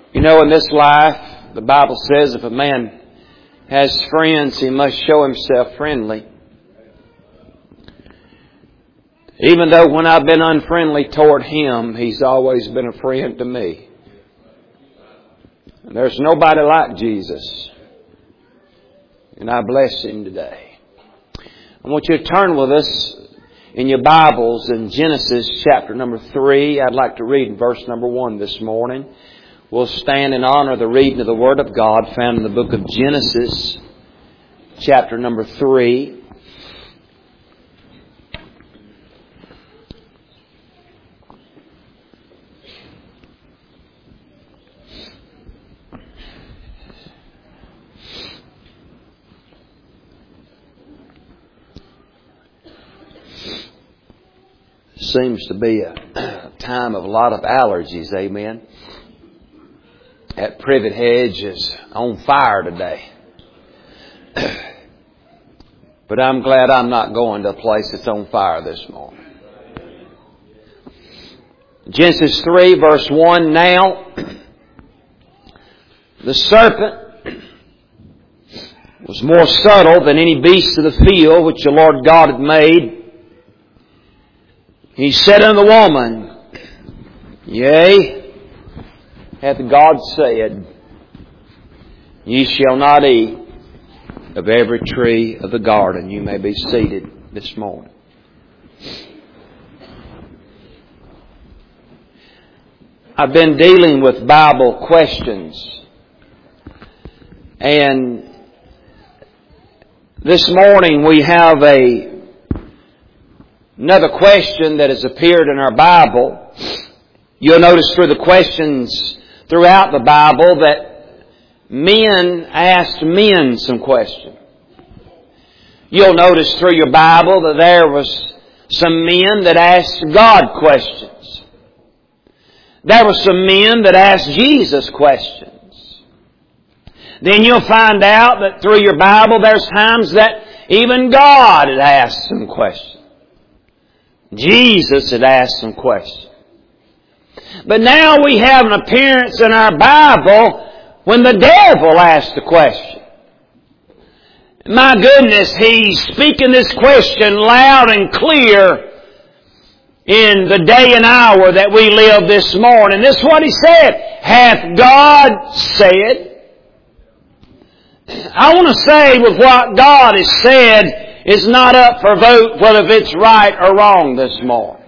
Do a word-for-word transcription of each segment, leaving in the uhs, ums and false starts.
You know, in this life, the Bible says if a man has friends, he must show himself friendly. Even though when I've been unfriendly toward him, he's always been a friend to me. And there's nobody like Jesus. And I bless Him today. I want you to turn with us in your Bibles in Genesis chapter number three. I'd like to read in verse number one this morning. We'll stand in honor of the reading of the Word of God found in the book of Genesis chapter number three. Seems to be a time of a lot of allergies, amen. That privet hedge is on fire today. But I'm glad I'm not going to a place that's on fire this morning. Genesis three verse one, now the serpent was more subtle than any beast of the field which the Lord God had made. He said unto the woman, Yea, hath God said, Ye shall not eat of every tree of the garden. You may be seated this morning. I've been dealing with Bible questions. And this morning we have a Another question that has appeared in our Bible. You'll notice through the questions throughout the Bible that men asked men some questions. You'll notice through your Bible that there was some men that asked God questions. There were some men that asked Jesus questions. Then you'll find out that through your Bible there's times that even God had asked some questions. Jesus had asked some questions. But now we have an appearance in our Bible when the devil asked the question. My goodness, he's speaking this question loud and clear in the day and hour that we live this morning. This is what he said. Hath God said? I want to say with what God has said, it's not up for vote whether it's right or wrong this morning.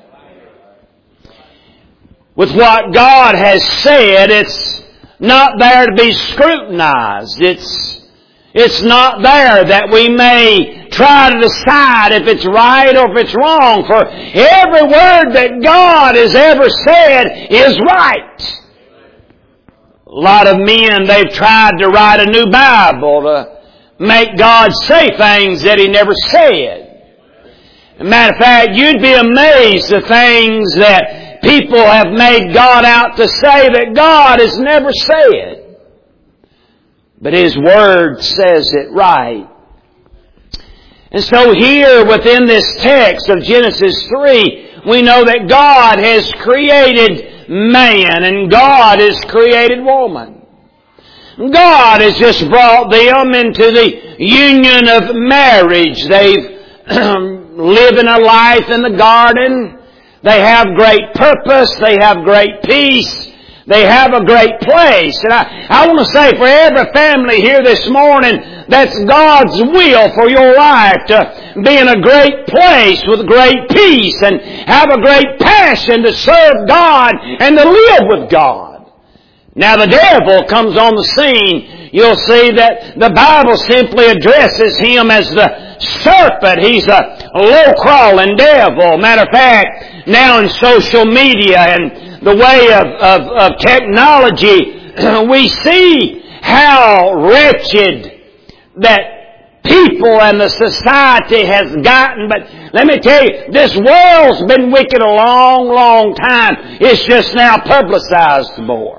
With what God has said, it's not there to be scrutinized. It's, it's not there that we may try to decide if it's right or if it's wrong. For every word that God has ever said is right. A lot of men, they've tried to write a new Bible to make God say things that He never said. As a matter of fact, you'd be amazed at things that people have made God out to say that God has never said. But His Word says it right. And so here within this text of Genesis three, we know that God has created man and God has created woman. God has just brought them into the union of marriage. They've living a life in the garden. They have great purpose. They have great peace. They have a great place. And I, I want to say for every family here this morning, that's God's will for your life to be in a great place with great peace and have a great passion to serve God and to live with God. Now the devil comes on the scene. You'll see that the Bible simply addresses him as the serpent. He's a low-crawling devil. Matter of fact, now in social media and the way of, of, of technology, we see how wretched that people and the society has gotten. But let me tell you, this world's been wicked a long, long time. It's just now publicized more.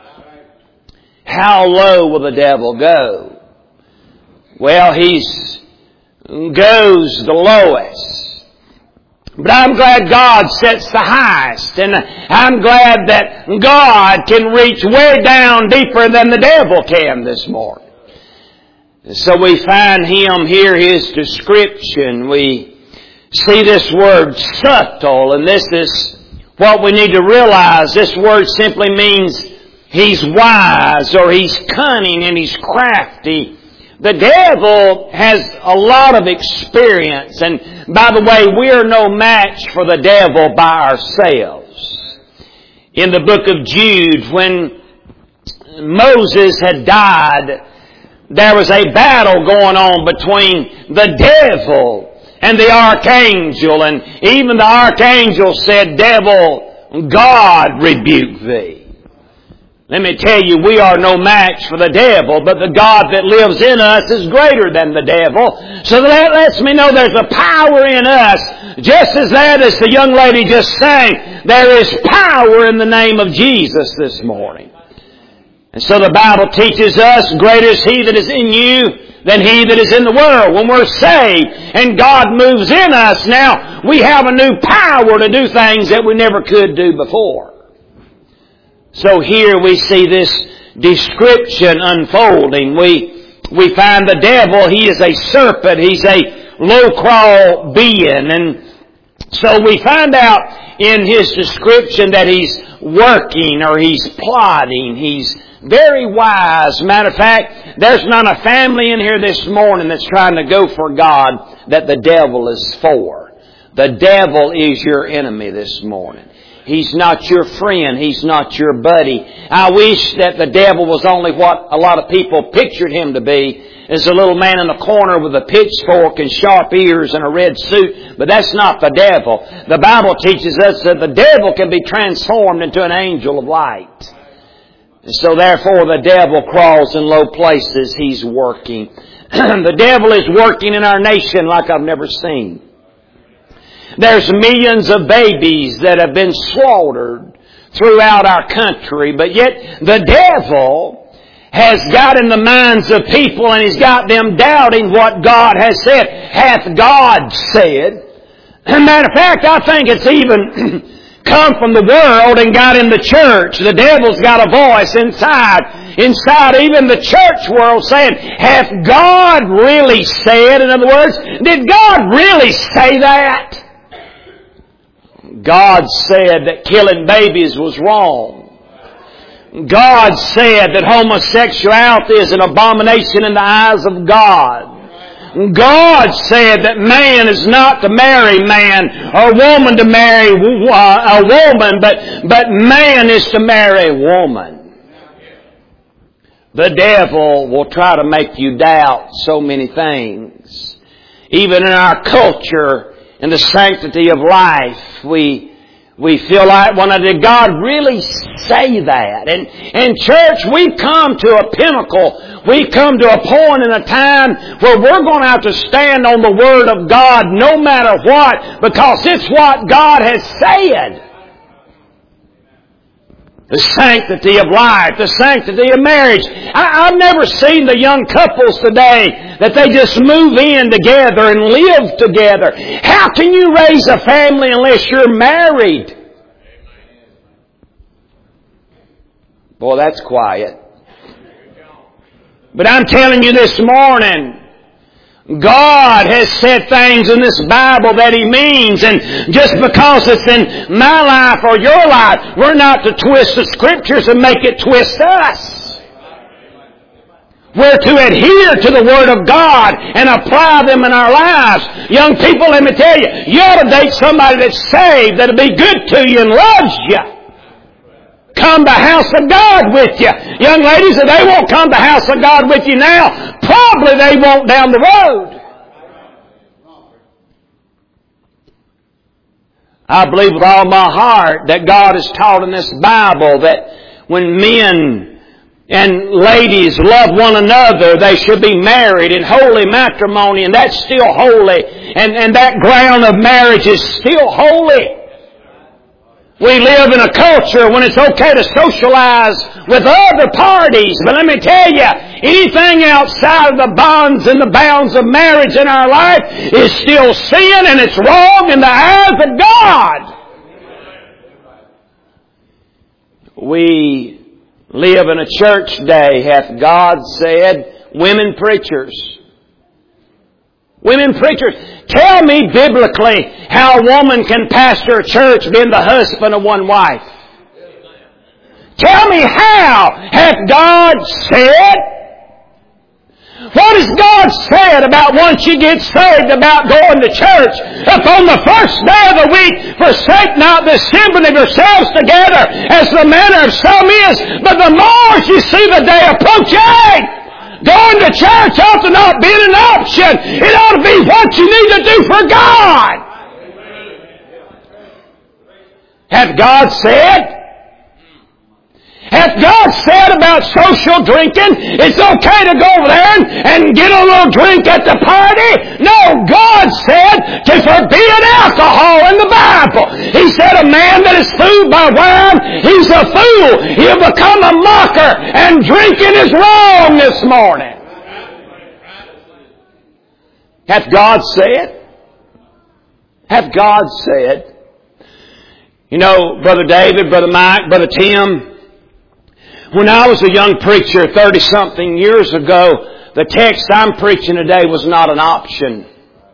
How low will the devil go? Well, he goes the lowest. But I'm glad God sets the highest. And I'm glad that God can reach way down deeper than the devil can this morning. So we find Him here, His description. We see this word subtle, and this is what we need to realize. This word simply means He's wise, or He's cunning, and He's crafty. The devil has a lot of experience, and by the way, we are no match for the devil by ourselves. In the book of Jude, when Moses had died, there was a battle going on between the devil and the archangel, and even the archangel said, "Devil, God rebuke thee." Let me tell you, we are no match for the devil, but the God that lives in us is greater than the devil. So that lets me know there's a power in us. Just as that, as the young lady just sang, there is power in the name of Jesus this morning. And so the Bible teaches us, greater is He that is in you than he that is in the world. When we're saved and God moves in us, now we have a new power to do things that we never could do before. So here we see this description unfolding. We, we find the devil, he is a serpent. He's a low-crawl being. And so we find out in his description that he's working or he's plotting. He's very wise. Matter of fact, there's not a family in here this morning that's trying to go for God that the devil is for. The devil is your enemy this morning. He's not your friend. He's not your buddy. I wish that the devil was only what a lot of people pictured him to be, as a little man in the corner with a pitchfork and sharp ears and a red suit. But that's not the devil. The Bible teaches us that the devil can be transformed into an angel of light. And so therefore the devil crawls in low places. He's working. The devil is working in our nation like I've never seen. There's millions of babies that have been slaughtered throughout our country, but yet the devil has got in the minds of people and he's got them doubting what God has said. Hath God said? As a matter of fact, I think it's even come from the world and got in the church. The devil's got a voice inside, inside even the church world saying, hath God really said? In other words, did God really say that? God said that killing babies was wrong. God said that homosexuality is an abomination in the eyes of God. God said that man is not to marry man or woman to marry a woman, but, but man is to marry woman. The devil will try to make you doubt so many things. Even in our culture, in the sanctity of life, we we feel like, well, did God really say that? And in church, we've come to a pinnacle. We've come to a point in a time where we're going to have to stand on the Word of God no matter what, because it's what God has said. The sanctity of life, the sanctity of marriage. I, I've never seen the young couples today that they just move in together and live together. How can you raise a family unless you're married? Boy, that's quiet. But I'm telling you this morning, God has said things in this Bible that He means, and just because it's in my life or your life, we're not to twist the Scriptures and make it twist us. We're to adhere to the Word of God and apply them in our lives. Young people, let me tell you, you ought to date somebody that's saved, that'll be good to you and loves you. Come to the house of God with you. Young ladies, if they won't come to the house of God with you now, probably they won't down the road. I believe with all my heart that God has taught in this Bible that when men and ladies love one another, they should be married in holy matrimony, and that's still holy. And, and that ground of marriage is still holy. We live in a culture when it's okay to socialize with other parties. But let me tell you, anything outside of the bonds and the bounds of marriage in our life is still sin, and it's wrong in the eyes of God. We live in a church day, hath God said, women preachers. Women preachers. Tell me biblically how a woman can pastor a church being the husband of one wife. Tell me how hath God said? What has God said about once you get saved about going to church? If on the first day of the week, forsake not the assembling of yourselves together, as the manner of some is, but the more as you see the day approaching, going to church ought to not be an option. It ought to be what you need to do for God. Hath God said? Hath God said about social drinking, it's okay to go over there and, and get a little drink at the party? No, God said to forbid alcohol in the Bible. He said a man that is fooled by wine, he's a fool. He'll become a mocker, and drinking is wrong this morning. Hath God said? Hath God said? You know, Brother David, Brother Mike, Brother Tim, when I was a young preacher thirty-something years ago, the text I'm preaching today was not an option.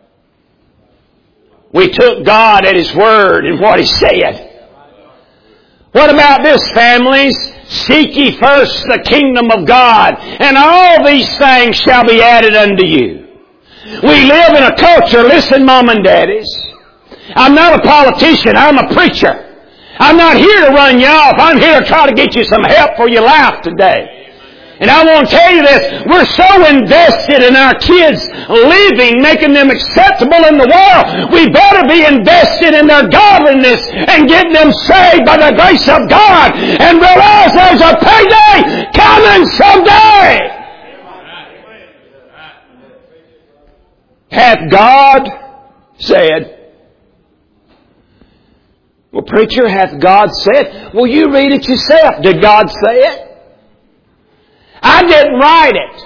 We took God at His Word and what He said. What about this, families? Seek ye first the kingdom of God, and all these things shall be added unto you. We live in a culture, listen, mom and daddies. I'm not a politician, I'm a preacher. I'm not here to run you off. I'm here to try to get you some help for your life today. And I want to tell you this. We're so invested in our kids living, making them acceptable in the world. We better be invested in their godliness and getting them saved by the grace of God. And realize there's a payday coming someday. Hath God said? Well, preacher, hath God said? Well, you read it yourself. Did God say it? I didn't write it.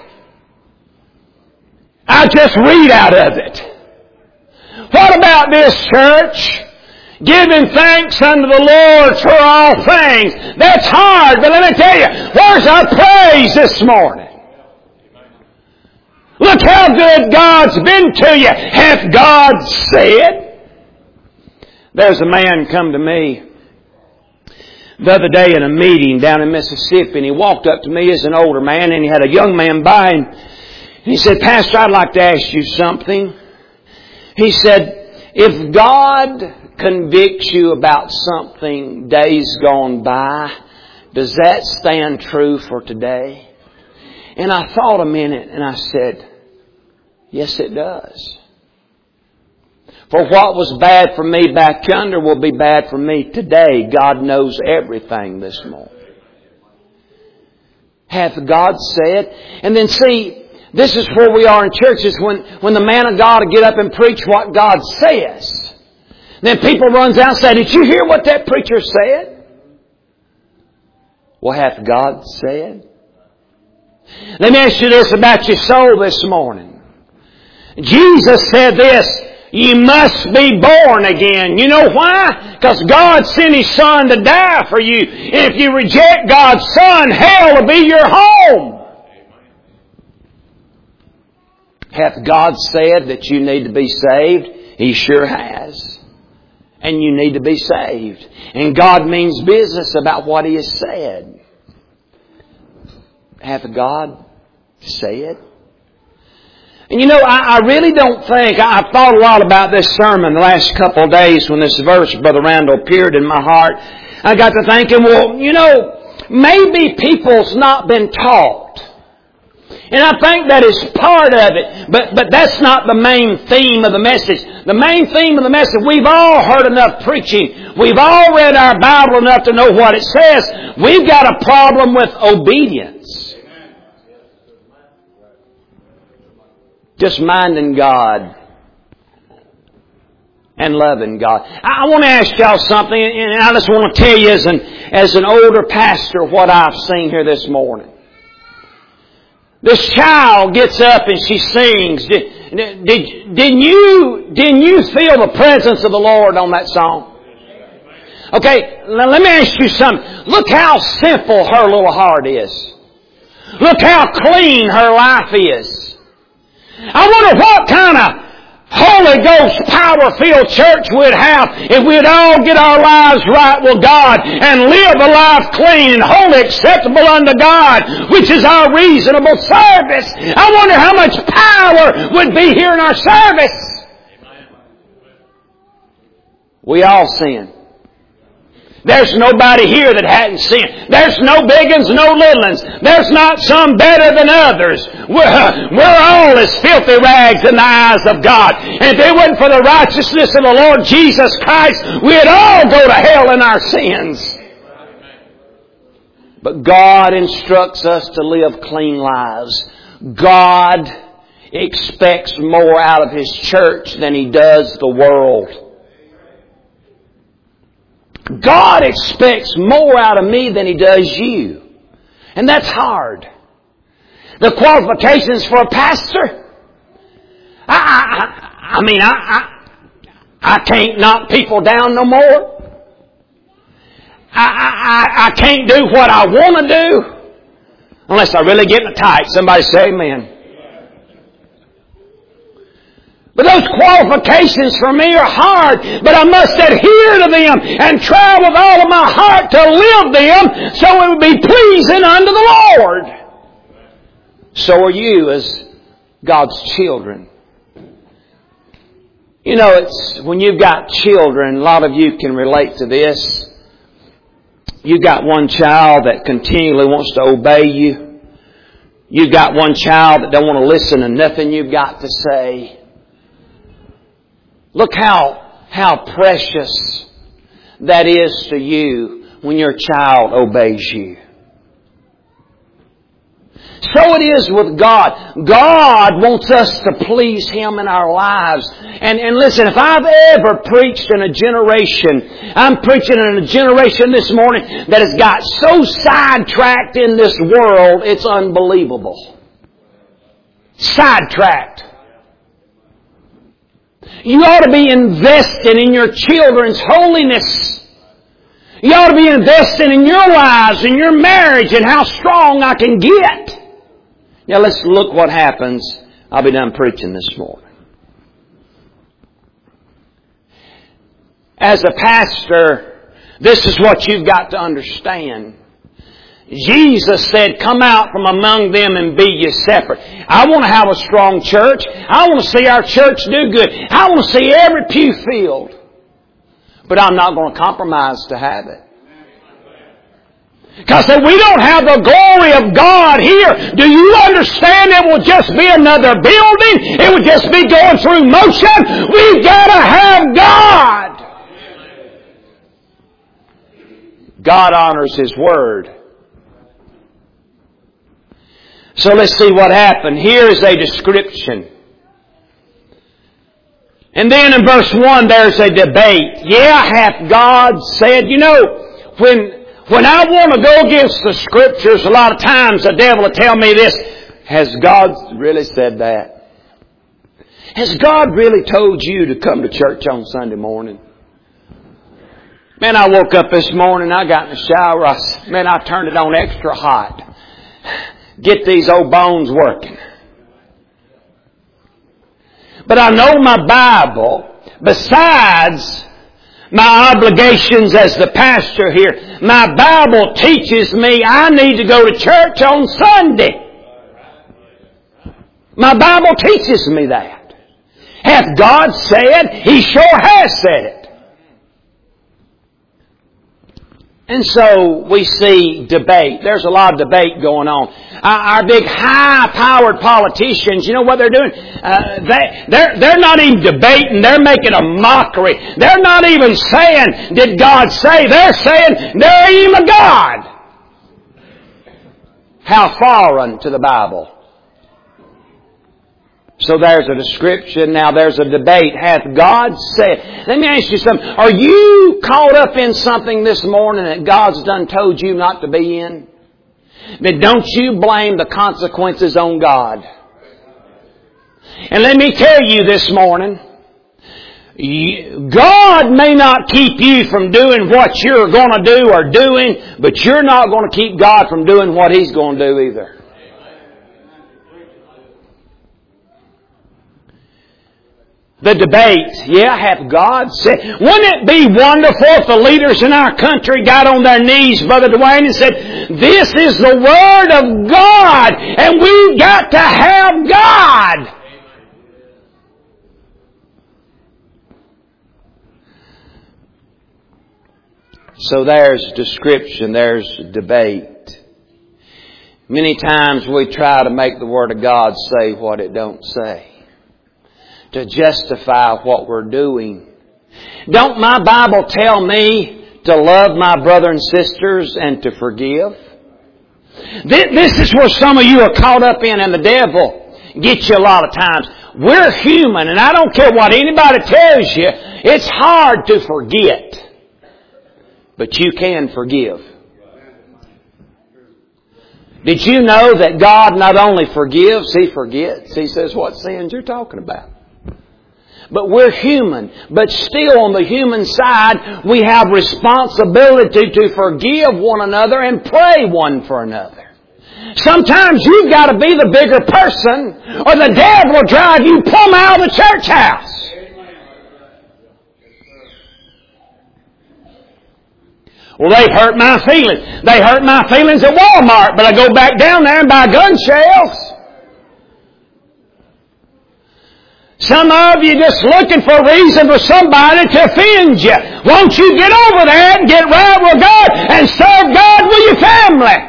I just read out of it. What about this, church? Giving thanks unto the Lord for all things. That's hard, but let me tell you, where's our praise this morning? Look how good God's been to you. Hath God said? There's a man come to me the other day in a meeting down in Mississippi, and he walked up to me as an older man, and he had a young man by him. And he said, Pastor, I'd like to ask you something. He said, if God convicts you about something days gone by, does that stand true for today? And I thought a minute, and I said, yes, it does. For what was bad for me back yonder will be bad for me today. God knows everything this morning. Hath God said? And then see, this is where we are in churches when, when the man of God will get up and preach what God says. Then people runs out and say, did you hear what that preacher said? Well, hath God said? Let me ask you this about your soul this morning. Jesus said this, you must be born again. You know why? Because God sent His Son to die for you. And if you reject God's Son, hell will be your home. Hath God said that you need to be saved? He sure has. And you need to be saved. And God means business about what He has said. Hath God said? And you know, I, I really don't think, I, I've thought a lot about this sermon the last couple of days when this verse, Brother Randall, appeared in my heart. I got to thinking, well, you know, maybe people's not been taught. And I think that is part of it. But, but that's not the main theme of the message. The main theme of the message, we've all heard enough preaching. We've all read our Bible enough to know what it says. We've got a problem with obedience. Just minding God. and loving God. I want to ask y'all something, and I just want to tell you as an, as an older pastor what I've seen here this morning. This child gets up and she sings. Did, did, didn't you, didn't you feel the presence of the Lord on that song? Okay, now let me ask you something. Look how simple her little heart is. Look how clean her life is. I wonder what kind of Holy Ghost power-filled church we'd have if we'd all get our lives right with God and live a life clean and wholly acceptable unto God, which is our reasonable service. I wonder how much power would be here in our service. We all sin. There's nobody here that hadn't sinned. There's no big uns, no little uns. There's not some better than others. We're, we're all as filthy rags in the eyes of God. And if it wasn't for the righteousness of the Lord Jesus Christ, we'd all go to hell in our sins. But God instructs us to live clean lives. God expects more out of His church than He does the world. God expects more out of me than He does you. And that's hard. The qualifications for a pastor. I, I, I mean, I, I, I can't knock people down no more. I, I, I can't do what I want to do. Unless I really get in a tight. Somebody say amen. But those qualifications for me are hard. But I must adhere to them and try with all of my heart to live them so it would be pleasing unto the Lord. So are you as God's children. You know, it's when you've got children, a lot of you can relate to this. You've got one child that continually wants to obey you. You've got one child that don't want to listen to nothing you've got to say. Look how, how precious that is to you when your child obeys you. So it is with God. God wants us to please Him in our lives. And, and listen, if I've ever preached in a generation, I'm preaching in a generation this morning that has got so sidetracked in this world, it's unbelievable. Sidetracked. You ought to be investing in your children's holiness. You ought to be investing in your lives, in your marriage, and how strong I can get. Now let's look what happens. I'll be done preaching this morning. As a pastor, this is what you've got to understand. Jesus said, come out from among them and be ye separate. I want to have a strong church. I want to see our church do good. I want to see every pew filled. But I'm not going to compromise to have it. Because if we don't have the glory of God here, do you understand it will just be another building? It will just be going through motion? We've got to have God. God honors His Word. So let's see what happened. Here is a description. And then in verse one there's a debate. Yeah, hath God said. You know, when when I want to go against the Scriptures, a lot of times the devil will tell me this. Has God really said that? Has God really told you to come to church on Sunday morning? Man, I woke up this morning, I got in the shower, I, man, I turned it on extra hot. Get these old bones working. But I know my Bible, besides my obligations as the pastor here, my Bible teaches me I need to go to church on Sunday. My Bible teaches me that. Hath God said? He sure has said it. And so we see debate. There's a lot of debate going on. Our, our big high-powered politicians, you know what they're doing? Uh, they, they're, they're not even debating. They're making a mockery. They're not even saying, did God say? They're saying, there ain't even a God. How foreign to the Bible. So there's a description. Now there's a debate. Hath God said? Let me ask you something. Are you caught up in something this morning that God's done told you not to be in? Then don't you blame the consequences on God. And let me tell you this morning, God may not keep you from doing what you're going to do or doing, but you're not going to keep God from doing what He's going to do either. The debate, yeah, hath God said? Wouldn't it be wonderful if the leaders in our country got on their knees, Brother Dwayne, and said, this is the Word of God, and we've got to have God. So there's description, there's debate. Many times we try to make the Word of God say what it don't say, to justify what we're doing. Don't my Bible tell me to love my brother and sisters and to forgive? This is where some of you are caught up in, and the devil gets you a lot of times. We're human, and I don't care what anybody tells you, it's hard to forget. But you can forgive. Did you know that God not only forgives, He forgets? He says, what sins you're talking about? But we're human. But still on the human side, we have responsibility to forgive one another and pray one for another. Sometimes you've got to be the bigger person, or the devil will drive you plumb out of the church house. Well, they've hurt my feelings. They hurt my feelings at Walmart, but I go back down there and buy gun shells. Some of you just looking for a reason for somebody to offend you. Won't you get over that and get right with God and serve God with your family?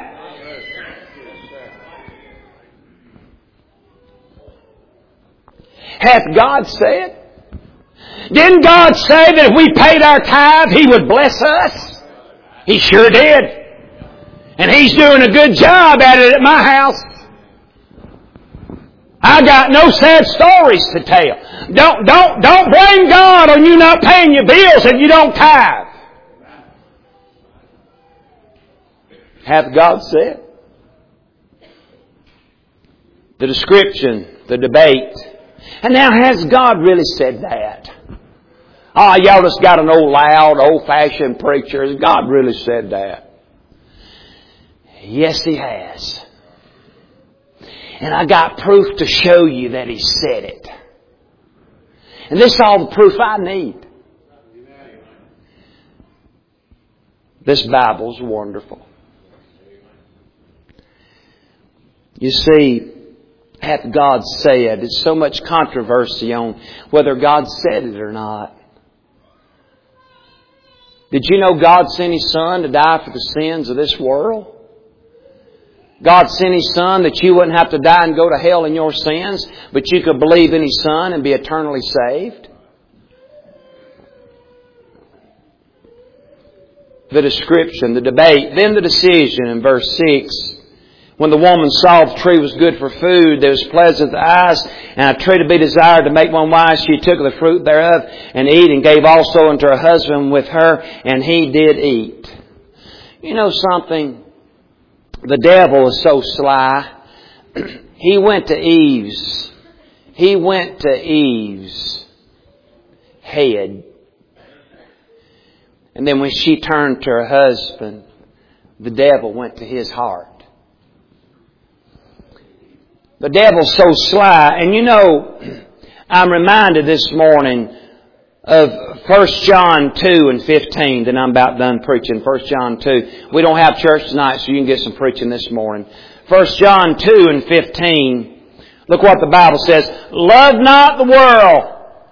Hath God said? Didn't God say that if we paid our tithe, He would bless us? He sure did. And He's doing a good job at it at my house. I got no sad stories to tell. Don't, don't, don't blame God on you not paying your bills if you don't tithe. Hath God said? The description, the debate. And now, has God really said that? Oh, y'all just got an old loud, old-fashioned preacher. Has God really said that? Yes, He has. And I got proof to show you that He said it. And this is all the proof I need. This Bible's wonderful. You see, hath God said? There's so much controversy on whether God said it or not. Did you know God sent His Son to die for the sins of this world? God sent His Son that you wouldn't have to die and go to hell in your sins, but you could believe in His Son and be eternally saved. The description, the debate, then the decision in verse six. When the woman saw the tree was good for food, that was pleasant to the eyes, and a tree to be desired to make one wise, she took of the fruit thereof and ate, and gave also unto her husband with her, and he did eat. You know something? The devil is so sly. He went to Eve's. He went to Eve's head. And then when she turned to her husband, the devil went to his heart. The devil's so sly. And you know, I'm reminded this morning of First John two and fifteen. Then I'm about done preaching. First John two. We don't have church tonight, so you can get some preaching this morning. First John two and fifteen. Look what the Bible says. Love not the world,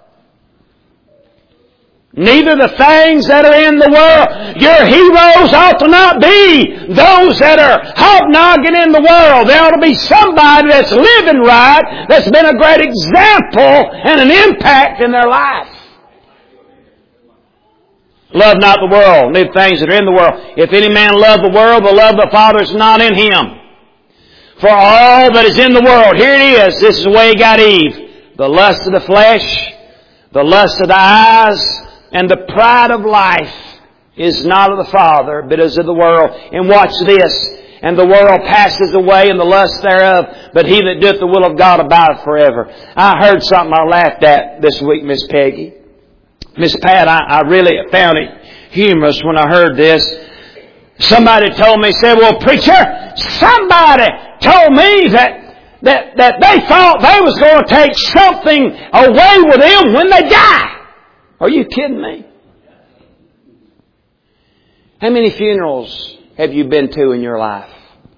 neither the things that are in the world. Your heroes ought to not be those that are hobnogging in the world. There ought to be somebody that's living right, that's been a great example and an impact in their life. Love not the world, neither the things that are in the world. If any man love the world, the love of the Father is not in him. For all that is in the world, here it is, this is the way he got Eve. the lust of the flesh, the lust of the eyes, and the pride of life is not of the Father, but is of the world. And watch this. And the world passes away and the lust thereof, but he that doeth the will of God abideth forever. I heard something I laughed at this week, Miss Peggy. Miss Pat, I, I really found it humorous when I heard this. Somebody told me, said, well, preacher, somebody told me that That, that they thought they was going to take something away with them when they die. Are you kidding me? How many funerals have you been to in your life?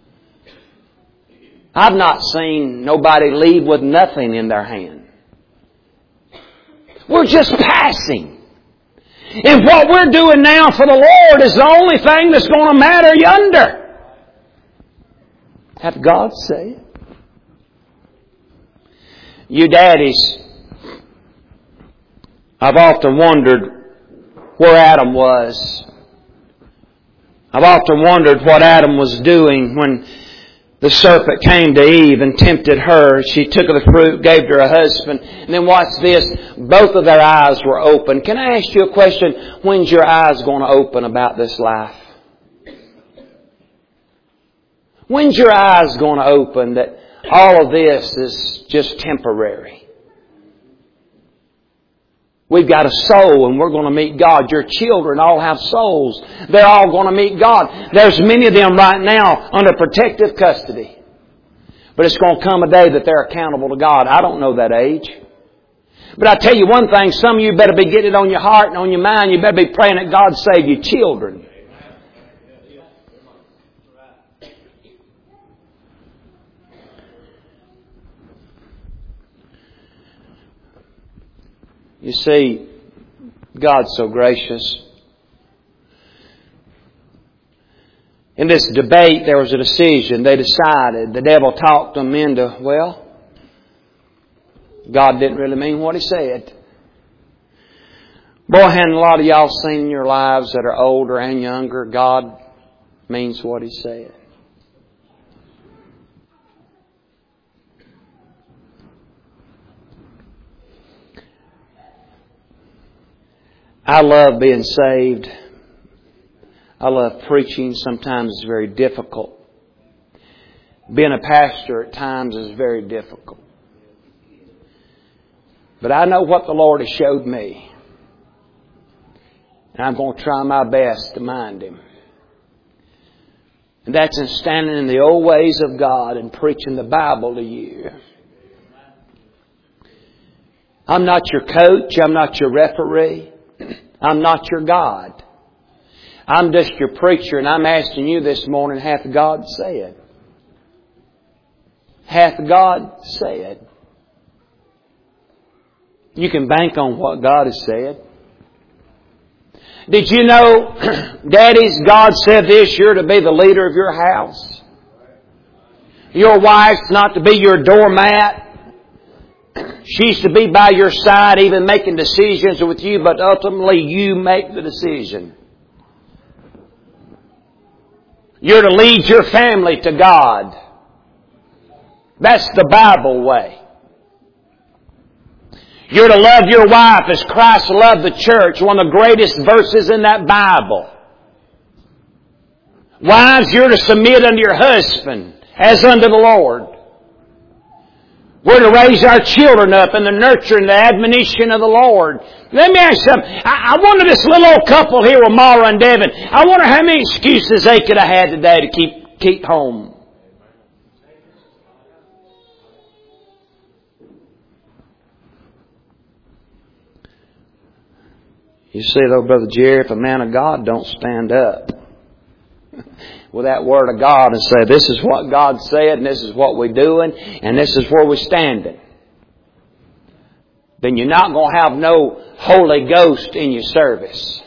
I've not seen nobody leave with nothing in their hand. We're just passing. And what we're doing now for the Lord is the only thing that's going to matter yonder. Have God say it? You daddies, I've often wondered where Adam was. I've often wondered what Adam was doing when the serpent came to Eve and tempted her. She took of the fruit, gave to her husband. And then watch this. Both of their eyes were open. Can I ask you a question? When's your eyes going to open about this life? When's your eyes going to open that all of this is just temporary? We've got a soul and we're going to meet God. Your children all have souls. They're all going to meet God. There's many of them right now under protective custody. But it's going to come a day that they're accountable to God. I don't know that age. But I tell you one thing, some of you better be getting it on your heart and on your mind. You better be praying that God save your children. You see, God's so gracious. In this debate, there was a decision. They decided. The devil talked them into, well, God didn't really mean what He said. Boy, hadn't a lot of y'all seen in your lives that are older and younger, God means what He said. I love being saved. I love preaching. Sometimes it's very difficult. Being a pastor at times is very difficult. But I know what the Lord has showed me. And I'm going to try my best to mind Him. And that's in standing in the old ways of God and preaching the Bible to you. I'm not your coach. I'm not your referee. I'm not your God. I'm just your preacher, and I'm asking you this morning, hath God said? Hath God said? You can bank on what God has said. Did you know, daddies, God said this, you're to be the leader of your house. Your wife's not to be your doormat. She's to be by your side, even making decisions with you, but ultimately you make the decision. You're to lead your family to God. That's the Bible way. You're to love your wife as Christ loved the church, one of the greatest verses in that Bible. Wives, you're to submit unto your husband as unto the Lord. We're to raise our children up in the nurture and the admonition of the Lord. Let me ask you something. I, I wonder this little old couple here with Mara and Devin, I wonder how many excuses they could have had today to keep keep home. You see though, Brother Jerry, if a man of God don't stand up with that Word of God and say, this is what God said and this is what we're doing and this is where we're standing, then you're not going to have no Holy Ghost in your service.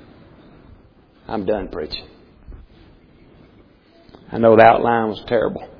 I'm done preaching. I know the outline was terrible.